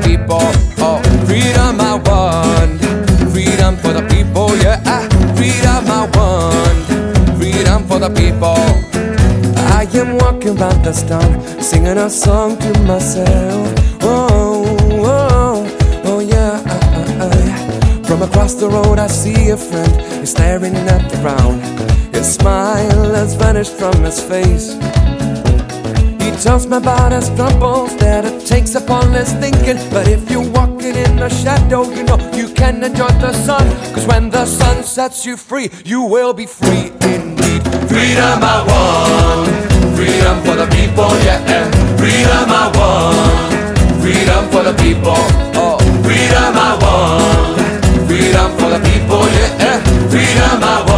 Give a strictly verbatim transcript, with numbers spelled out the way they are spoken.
people. Oh, freedom I want. Freedom for the people, yeah. Freedom I want. Freedom for the people. I am walking round the town, singing a song to myself. Oh, oh, oh yeah. From across the road I see a friend, he's staring at the ground. His smile has vanished from his face. He tells me about his troubles that it takes upon his thinking. But if you're walking in the shadow, you know you can enjoy the sun. Cause when the sun sets you free, you will be free indeed. Freedom I want, freedom for the people, yeah. Freedom I want, freedom for the people. Oh, freedom I want, freedom for the people, yeah. Freedom I want.